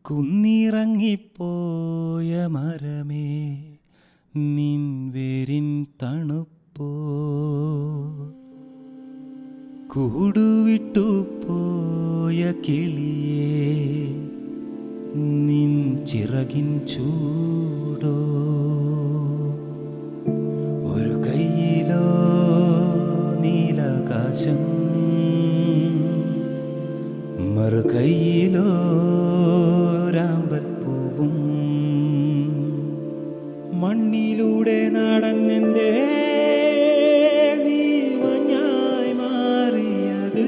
കുന്നിറങ്ങിപ്പോയ മരമേ നിൻ വേരിൻ തണുപ്പോ, കൂടുവിട്ടു പോയ കിളിയേ നിൻ ചിറകിൻ ചൂടോ, ഒരു കൈയിലോ നീലാകാശം മറു കൈയിലോ രാമ്പൽപ്പൂവും, മണ്ണിലൂടെ നടന്നെന്തേ നീ മഞ്ഞായി മാറിയത്,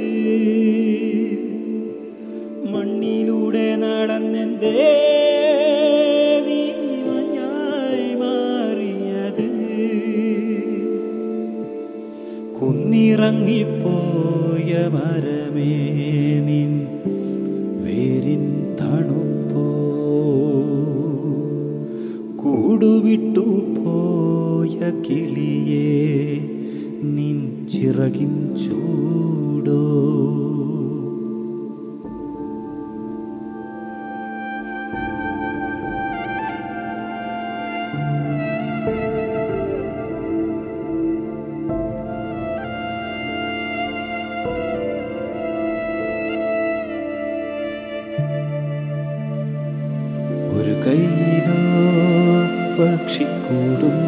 മണ്ണിലൂടെ നടന്നെന്തേ നീ മഞ്ഞായി മാറിയത്, കുന്നിറങ്ങിപ്പോയ മരമേ നിൻ വേരിൻ തണുപ്പോ, കൂടുവിട്ടു പോയ കിളിയേ നിൻ ചിറകിൻ ചൂടോ. ഒരു കൈയിലോ പക്ഷിക്കൂടും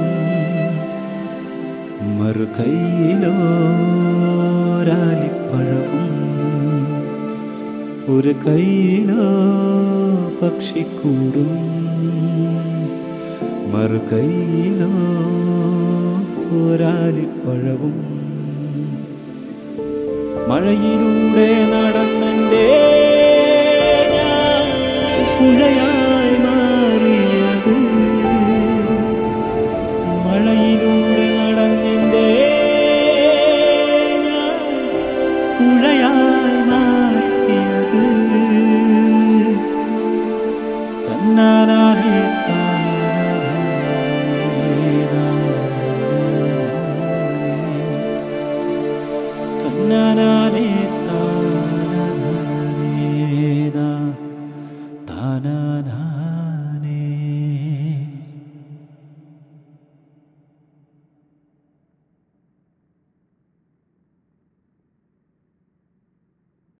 മറു കൈയിലോ രാലിപ്പഴവും, ഒരു കൈയിലോ പക്ഷിക്കൂടും മറു കൈയിലോ രാലിപ്പഴവും, മഴയിലൂടെ നടന്നെൻ്റെ പുഴയായി മാറിയത്, മഴയിലൂടെ നടന്നെൻ്റെ പുഴയായി മാറിയത്, തന്നാനാനേ തന്നാനാനേ താനാനാ